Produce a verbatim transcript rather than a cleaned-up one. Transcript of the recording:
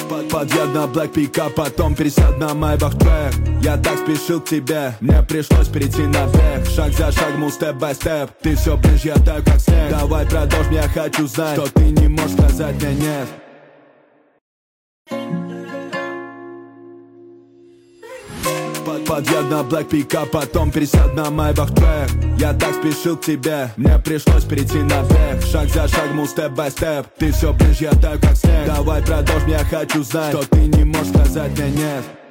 Подъеду на Black Pickup, потом пересяду на Maybach Track. Я так спешил к тебе, мне пришлось перейти на бег. Шаг за шагом, мол, степ-бай-степ. Ты все ближе, я таю как снег. Давай продолжим, я хочу знать, что ты не можешь сказать мне нет. Подъеду на Black Pickup, потом пересяду на Maybach Track. Я так спешил к тебе, мне пришлось перейти на бег. Шаг за шагом, мол, степ-бай-степ. Ты все ближе, я таю как снег. Давай продолжим, я хочу знать, что ты не можешь сказать мне нет.